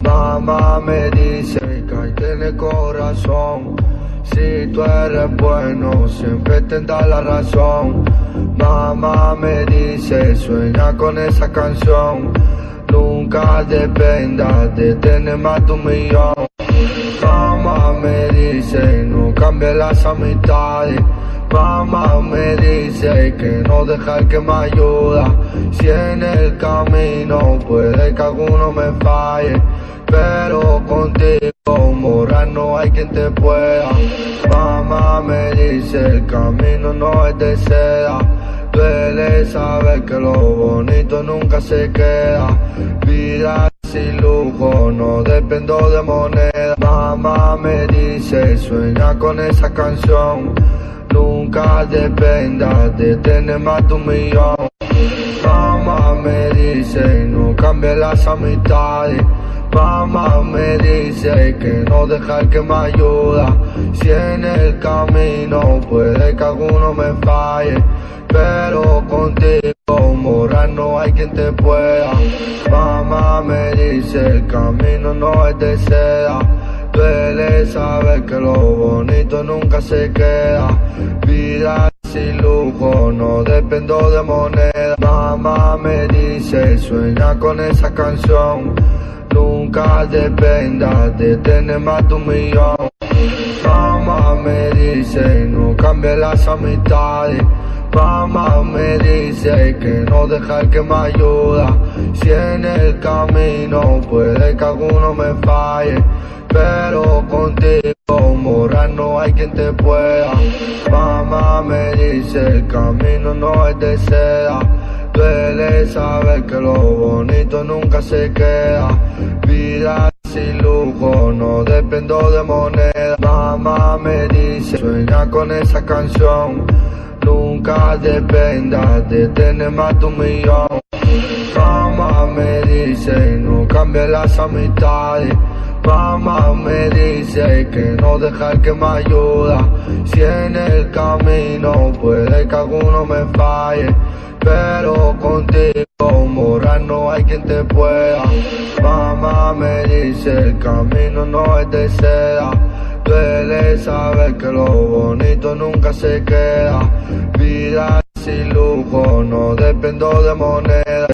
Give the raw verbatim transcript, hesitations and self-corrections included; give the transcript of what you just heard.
Mamá me dice que hay que tener corazón. Si tú eres bueno, siempre tendrás la razón. Mamá me dice, sueña con esa canción. Nunca dependas de tener más de un millón. Mamá me dice, no cambies las amistades. Mamá me dice que no deja el que me ayuda. Si en el camino puede que alguno me falle, pero contigo, mora, no hay quien te pueda. Mamá me dice, el camino no es de seda. Duele saber que lo bonito nunca se queda. Vida sin lujo, no dependo de moneda. Mamá me dice, sueña con esa canción. Nunca dependas de tener más de un millón. Mamá me dice, no cambies las amistades. Mamá me dice que no deja el que me ayuda. Si en el camino puede que alguno me falle, pero contigo, mora, no hay quien te pueda. Mamá me dice, el camino no es de seda. Duele saber que lo bonito nunca se queda. Vida sin lujo, no dependo de moneda. Mamá me dice, sueña con esa canción. Nunca dependas de tener más de un millón. Mamá me dice, no cambies las amistades. Mamá me dice que no deja el que me ayuda. Si en el camino puede que alguno me falle, pero contigo, mora, no hay quien te pueda. Mamá me dice, el camino no es de seda. Duele saber que lo bonito nunca se queda. Vida sin lujo, no dependo de moneda. Mamá me dice, sueña con esa canción. Nunca dependas de tener más de un millón. Mamá me dice, no cambies las amistades. Mamá me dice que no deja el que me ayuda. Si en el camino puede que alguno me falle, pero contigo, mora, no hay quien te pueda. Mamá me dice, el camino no es de seda. Duele saber que lo bonito nunca se queda. Vida sin lujo, no dependo de moneda.